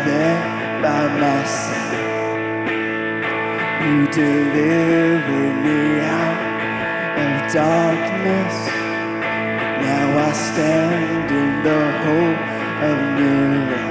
there by my side. You delivered me out of darkness. Now I stand in the hope of new life.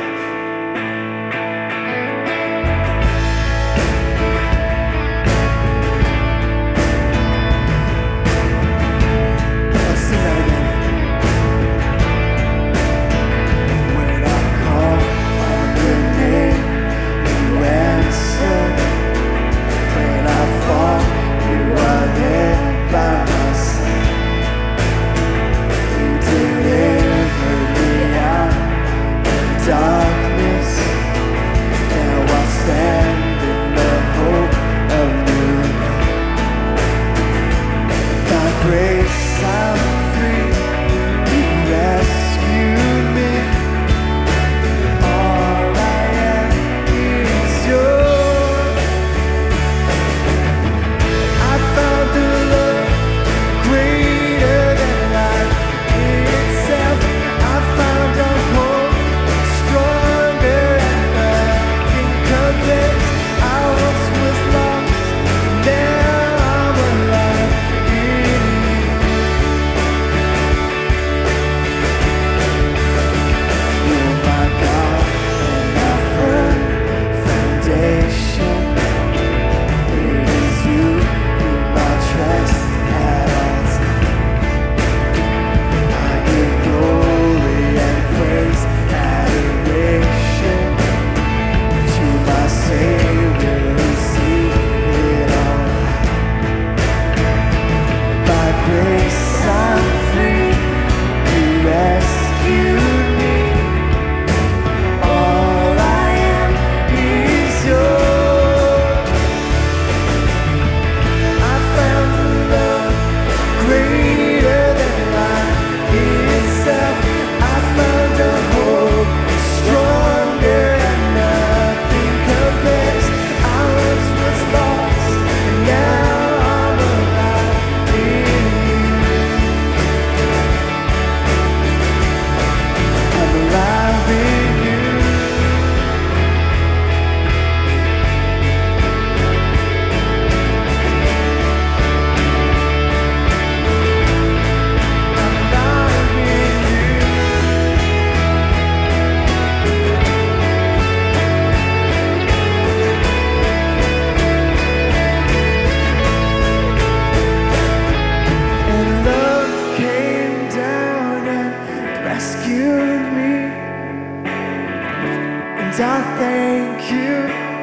And I thank you,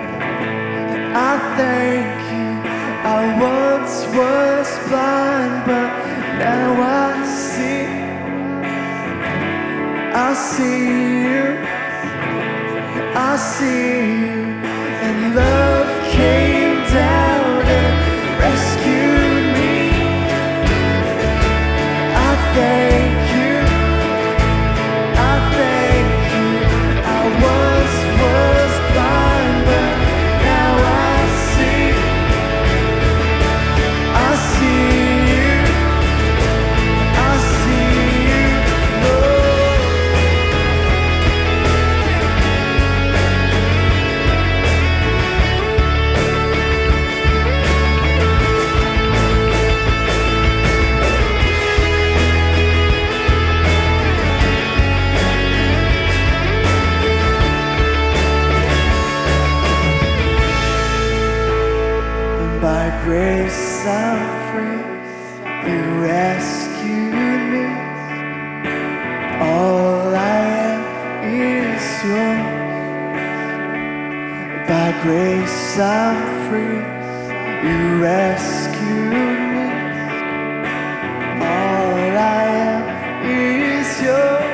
I thank you. I once was blind, but now I see you, I see you. And love came down and rescued me. I thank you, I thank you. I once was blind, but now I see you, I see you, Lord. By grace I'm free, you rescued me. All I am is yours. By grace I'm free, you rescued me. All I am is yours.